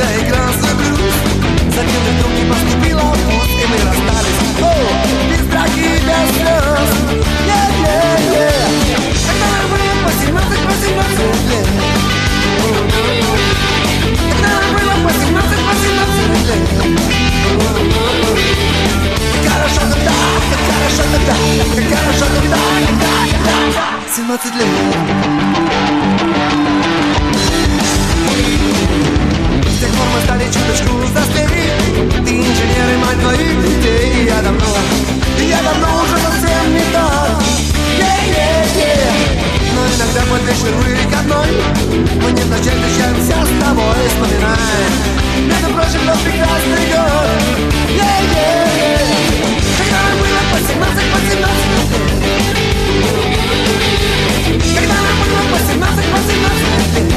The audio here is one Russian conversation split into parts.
играл свой блюз. Затем вдруг не поступила в вуз, и мы расстались, без драки и без слез. Когда нам было по 17 лет, когда нам было по 17 лет. Как хорошо тогда, как хорошо тогда, как хорошо тогда, когда 17 лет. С тех пор мы стали чуточку взрослее. Ты инженер и мать твоих детей. Я давно уже совсем не тот. Но иногда под вечер выходной мы невзначай встречаемся с тобой. Вспоминаем, между прочим, тот прекрасный год. Когда нам было по 17 лет. Когда нам было по 17 лет.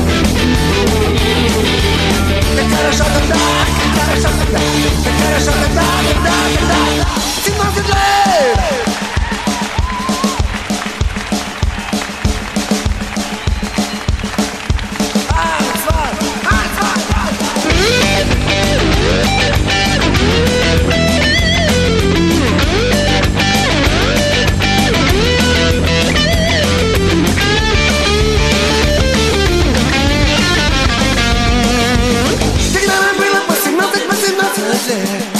Как хорошо тогда, как хорошо тогда, как хорошо тогда, когда 17 лет. Когда нам было по 17 лет.